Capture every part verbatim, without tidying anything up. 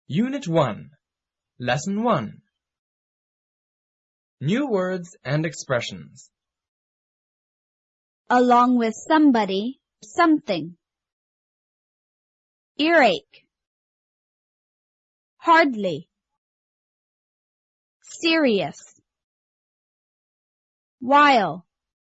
Unit one, Lesson one. New words and expressions. Along with somebody, something. Earache. Hardly. Serious. While.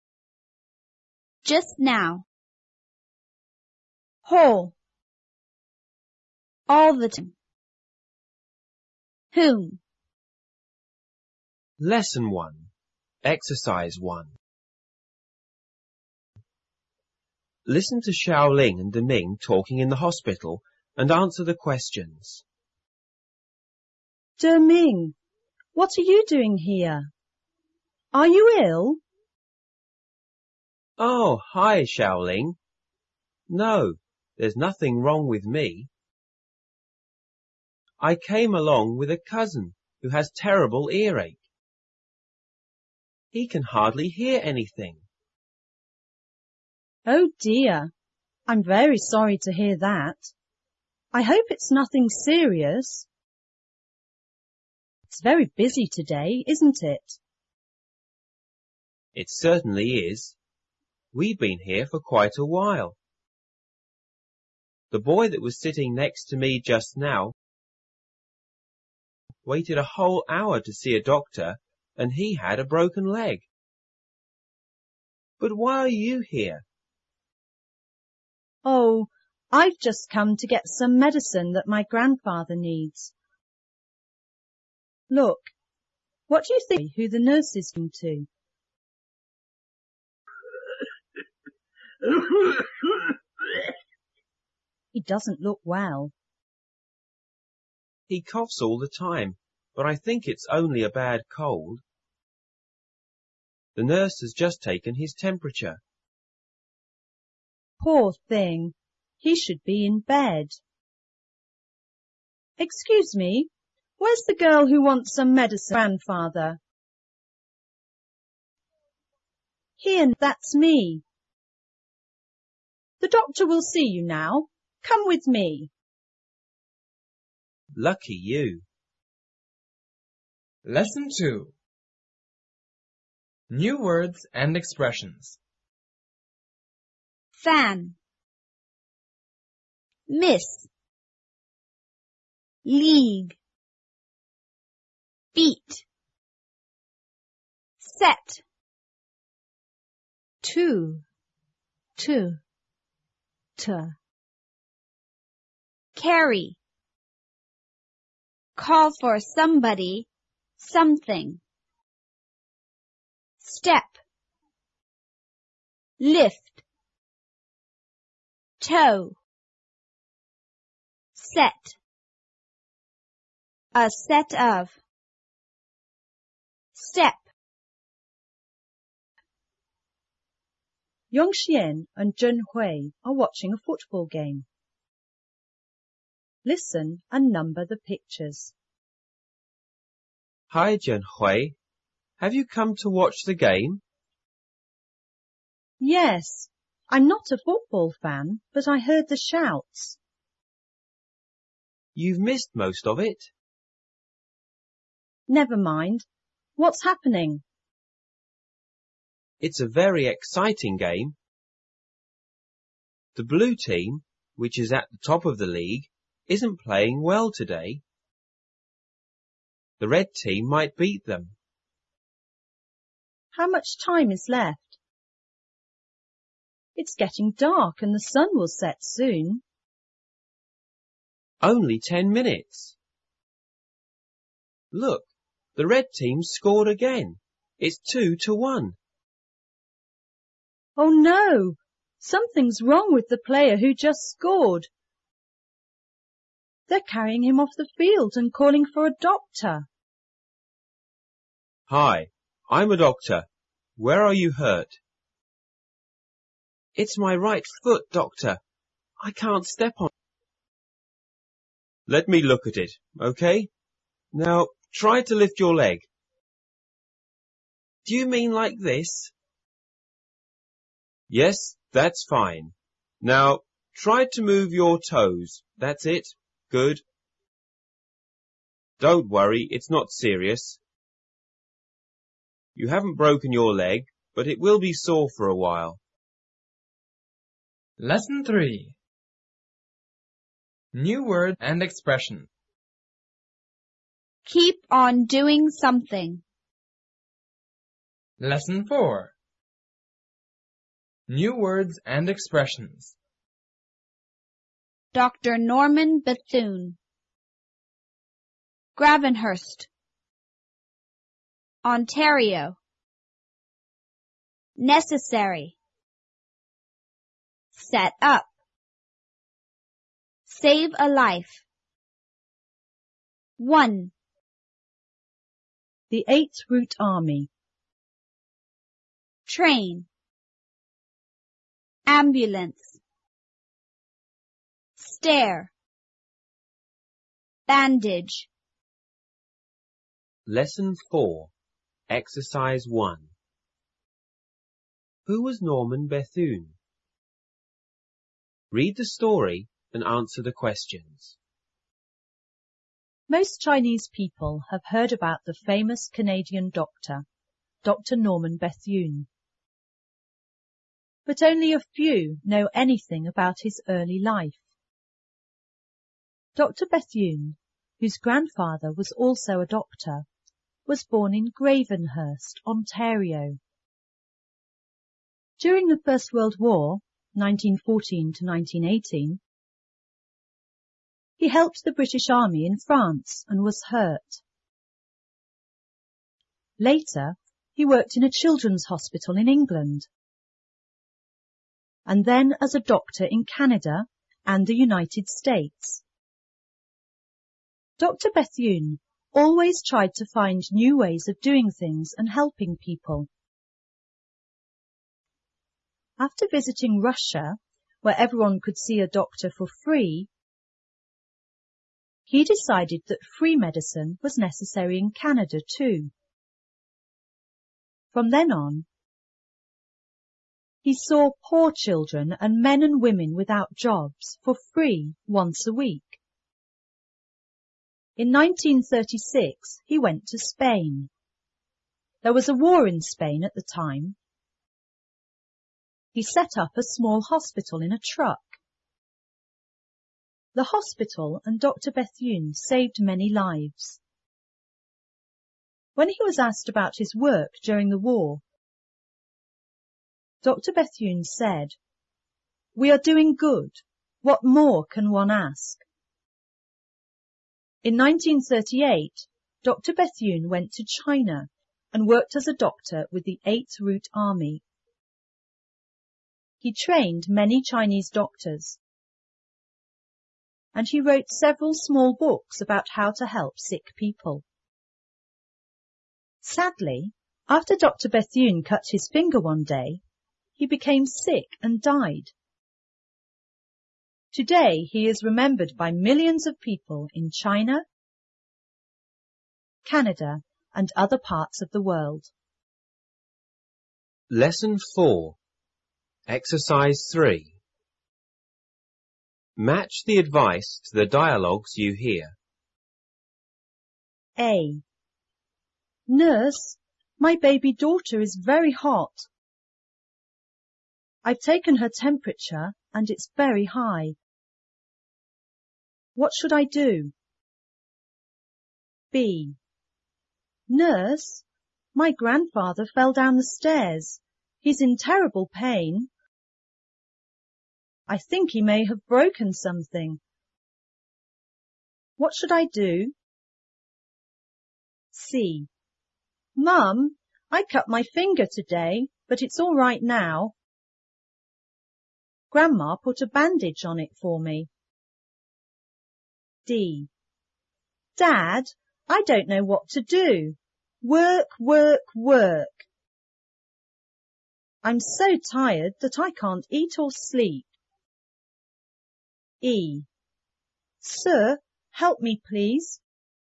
Just now. Whole. All the time. Whom. Lesson one. Exercise one. Listen to Xiaoling and Deming talking in the hospital and answer the questions. Deming, what are you doing here? Are you ill? Oh, hi, Xiaoling. No, there's nothing wrong with me. I came along with a cousin who has terrible earache. He can hardly hear anything. Oh dear, I'm very sorry to hear that. I hope it's nothing serious. It's very busy today, isn't it? It certainly is. We've been here for quite a while. The boy that was sitting next to me just now waited a whole hour to see a doctor, and he had a broken leg. But why are you here? Oh, I've just come to get some medicine that my grandfather needs. Look, what do you think who the nurse is going to? He doesn't look well. He coughs all the time, but I think it's only a bad cold. The nurse has just taken his temperature. Poor thing, he should be in bed. Excuse me, where's the girl who wants some medicine, grandfather? Here, that's me. The doctor will see you now. Come with me. Lucky you. Lesson two. New words and expressions. Fan. Miss. League. Beat. Set. To. To. To. Carry. Call for somebody, something. Step. Lift. Toe. Set. A set of. Step. Yongxian and Zhenhui are watching a football game. Listen and number the pictures. Hi, Zhenhui. Have you come to watch the game? Yes, I'm not a football fan, but I heard the shouts. You've missed most of it. Never mind. What's happening? It's a very exciting game. The blue team, which is at the top of the league, isn't playing well today. The red team might beat them. How much time is left? It's getting dark and the sun will set soon. Only ten minutes. Look, the red team scored again. It's two to one. Oh no! Something's wrong with the player who just scored. They're carrying him off the field and calling for a doctor. Hi, I'm a doctor. Where are you hurt? It's my right foot, doctor. I can't step on it. Let me look at it, okay? Now, try to lift your leg. Do you mean like this? Yes, that's fine. Now, try to move your toes. That's it. Good. Don't worry, it's not serious. You haven't broken your leg, but it will be sore for a while. Lesson three. New words and expressions. Keep on doing something. Lesson four. New words and expressions. Doctor Norman Bethune. Gravenhurst, Ontario. Necessary. Set up. Save a life. One. The Eighth Route Army. Train. Ambulance. Stair. Bandage. Lesson four. Exercise one. Who was Norman Bethune? Read the story and answer the questions. Most Chinese people have heard about the famous Canadian doctor, Doctor Norman Bethune. But only a few know anything about his early life. Doctor Bethune, whose grandfather was also a doctor, was born in Gravenhurst, Ontario. During the First World War, nineteen fourteen to nineteen eighteen, he helped the British Army in France and was hurt. Later, he worked in a children's hospital in England, and then as a doctor in Canada and the United States. Doctor Bethune always tried to find new ways of doing things and helping people. After visiting Russia, where everyone could see a doctor for free, he decided that free medicine was necessary in Canada too. From then on, he saw poor children and men and women without jobs for free once a week. In nineteen thirty-six, he went to Spain. There was a war in Spain at the time. He set up a small hospital in a truck. The hospital and Doctor Bethune saved many lives. When he was asked about his work during the war, Doctor Bethune said, "We are doing good. What more can one ask?" In nineteen thirty-eight, Doctor Bethune went to China and worked as a doctor with the Eighth Route Army. He trained many Chinese doctors, and he wrote several small books about how to help sick people. Sadly, after Doctor Bethune cut his finger one day, he became sick and died. Today, he is remembered by millions of people in China, Canada, and other parts of the world. Lesson four. Exercise three. Match the advice to the dialogues you hear. A. Nurse, my baby daughter is very hot. I've taken her temperature and it's very high. What should I do? B. Nurse, my grandfather fell down the stairs. He's in terrible pain. I think he may have broken something. What should I do? C. Mum, I cut my finger today, but it's all right now. Grandma put a bandage on it for me. D. Dad, I don't know what to do. Work, work, work. I'm so tired that I can't eat or sleep. E. Sir, help me please.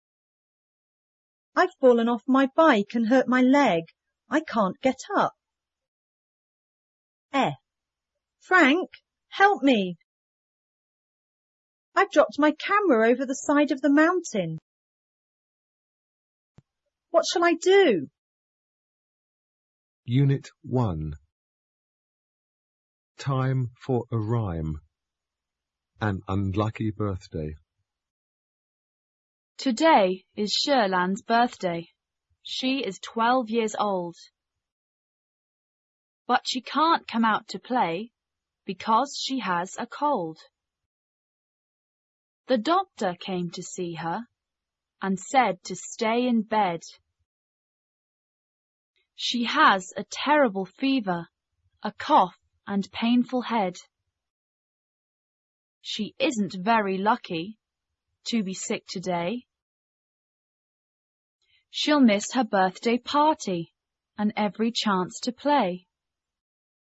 I've fallen off my bike and hurt my leg. I can't get up. F. Frank, help me. I've dropped my camera over the side of the mountain. What shall I do? Unit one. Time for a rhyme. An unlucky birthday. Today is Sherlan's birthday. She is twelve years old. But she can't come out to play because she has a cold. The doctor came to see her and said to stay in bed. She has a terrible fever, a cough and painful head. She isn't very lucky to be sick today. She'll miss her birthday party and every chance to play.